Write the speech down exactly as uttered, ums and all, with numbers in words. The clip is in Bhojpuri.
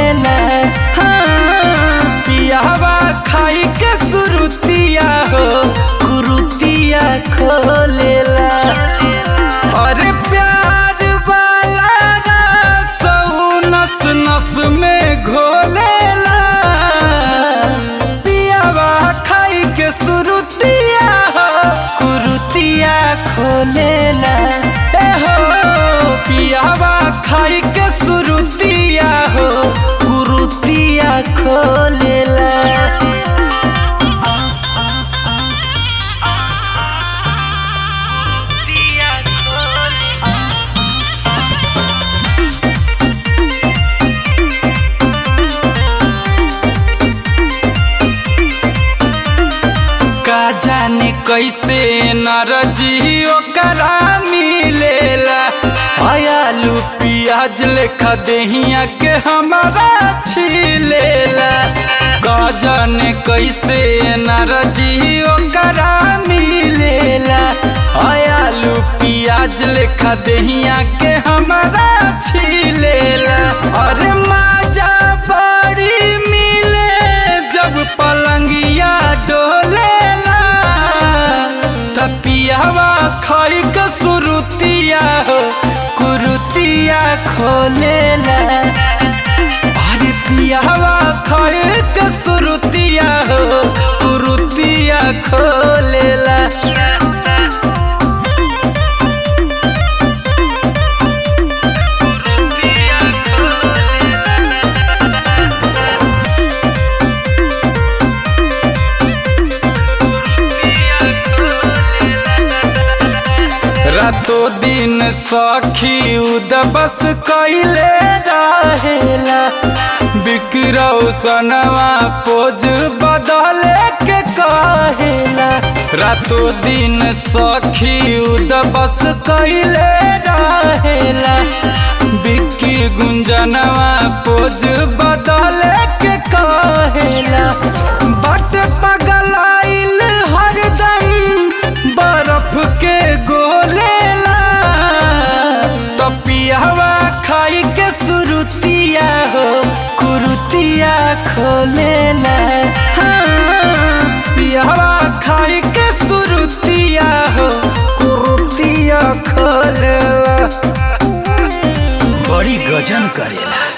खोलेला। हाँ, पियावा खाई के सुरुतिया हो कुरुतिया खोलेला। अरे प्यार वाला रस नस नस में घोलेला। पियावा खाई के सुरुतिया हो कुरुतिया खोलेला। ए हो पियावा खाई के सुरुतिया हो कुरुतिया खोलेला। जाने कैसे नरजी ओकरा मिलेला। आलू पियाज लेखा देहिया के हमारा छिलेला। का जाने कैसे नरजी ओकरा मिलेला। आलू पियाज लेखा देहिया के हमारा छिलेला। अरे माजा बड़ी मिले जब पलंगिया डोले। पियावा खाई के सुरुतिया हो कुरुतिया खोलेला। अरे पियावा खाई के सुरुतिया हो कुरुतिया खोलेला। रातो दिन सखी उदबस कैले रहेला। बिकरौ सनवा पोज बदले के कहेला। रातो दिन सखी उदबस कैले रहेला। बिक्की गुंजनवा पोज बदले के कहेला। बट पगलाइल हरदम बर्फ के गोलेला। तो पियावा खाई के सुरुतिया हो कुरुतिया खोलेला। हाँ, पियावा खाई के सुरुतिया हो कुरुतिया खोलेला। बड़ी गजन करेला।